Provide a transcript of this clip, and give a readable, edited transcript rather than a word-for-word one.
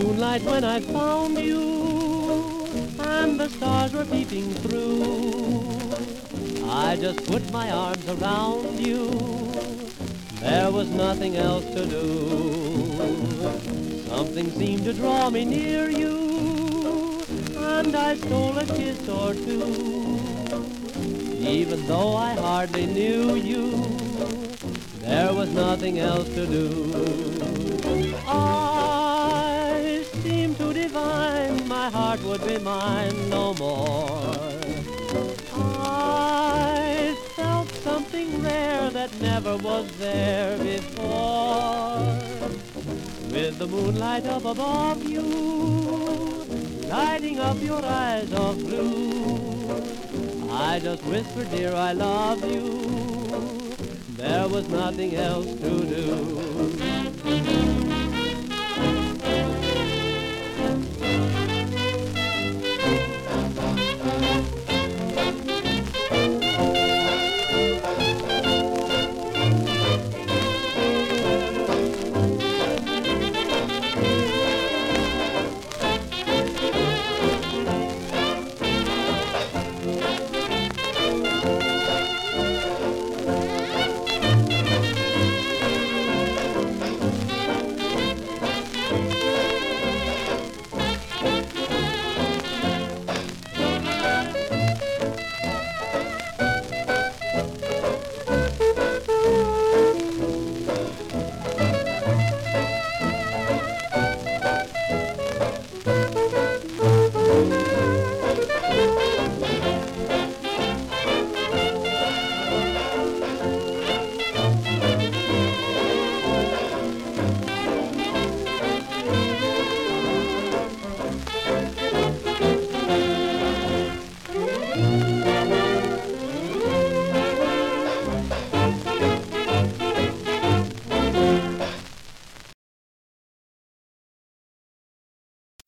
moonlight when I found you, and the stars were peeping through. I just put my arms around you, there was nothing else to do. Something seemed to draw me near you, and I stole a kiss or two. Even though I hardly knew you, there was nothing else to do. I seemed to divine my heart would be mine no more. I felt something rare that never was there before. With the moonlight up above you, lighting up your eyes of blue, I just whispered, dear, I love you. There was nothing else to do.